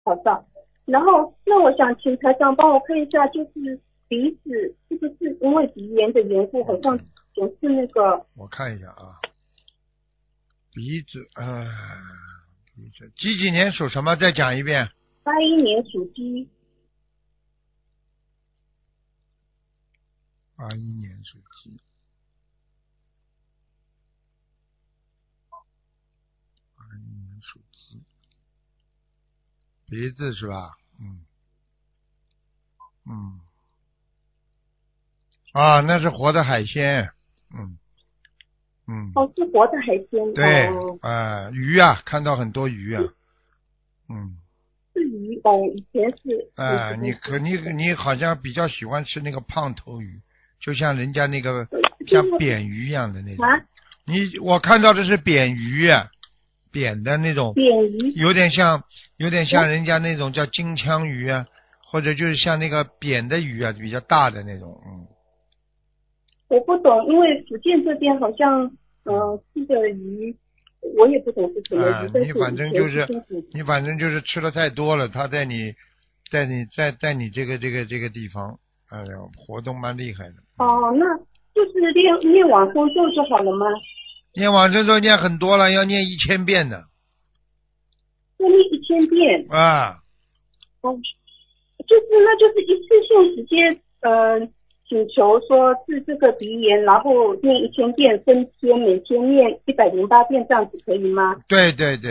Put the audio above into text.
好的。然后那我想请台长帮我看一下，就是鼻子是不是因为鼻炎的缘故，好像总是那个。 我看一下啊，鼻子，鼻子几年属什么？再讲一遍。 81年属鸡。 81年属鸡。81年属鸡。鼻子是吧？那是活的海鲜。 哦，是活的海鲜。 对， 哦。 鱼啊，看到很多鱼啊。 是鱼哦，以前是。 你好像比较喜欢吃那个胖头鱼，就像人家那个像扁鱼一样的那种。我看到的是扁鱼，扁的那种。 扁鱼。 有点像人家那种叫金枪鱼啊，或者就是像那个扁的鱼啊，比较大的那种。 我不懂，因为福建这边好像吃的鱼，我也不懂是什么鱼。 你反正就是吃的太多了，它在你这个地方，活动蛮厉害的。 哦，那就是念往生咒就好了吗？ 念往生咒念很多了，要念1000遍的。 要念1000遍。哦，那就是一次性直接请求说治这个鼻炎，然后念1000遍，分天每天念108遍，这样子可以吗？ 对对对。